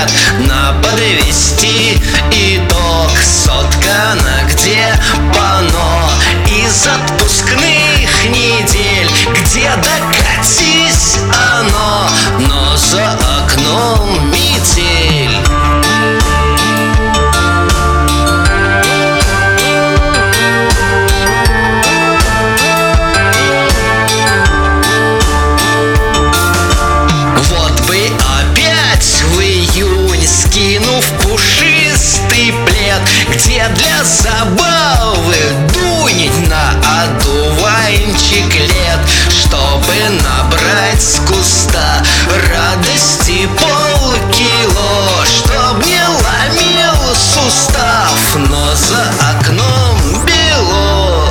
лет на подвести итог. Соткано где пано из отпускных недель, где докатись оно, но за окном метель. Скинув пушистый плед, где для забавы дунь на одуванчик лет, чтобы набрать с куста радости полкило, чтоб не ломил сустав, но за окном бело.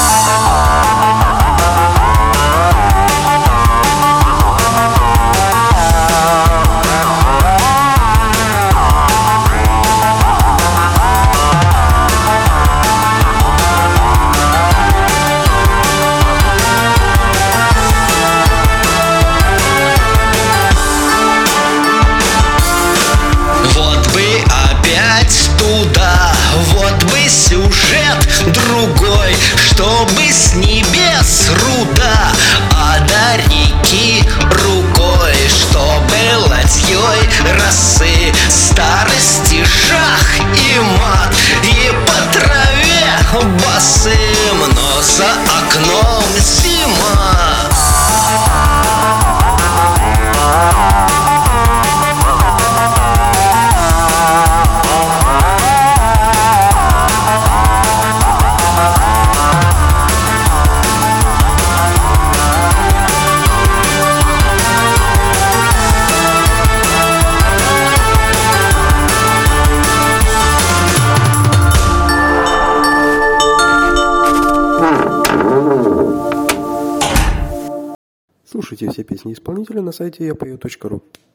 Вот бы сюжет другой, чтобы с небес руда, а до реки рукой, чтобы ладьей росы старости шах и мат, и по траве босым, но за окном зима. Слушайте все песни исполнителя на сайте yapою.ru.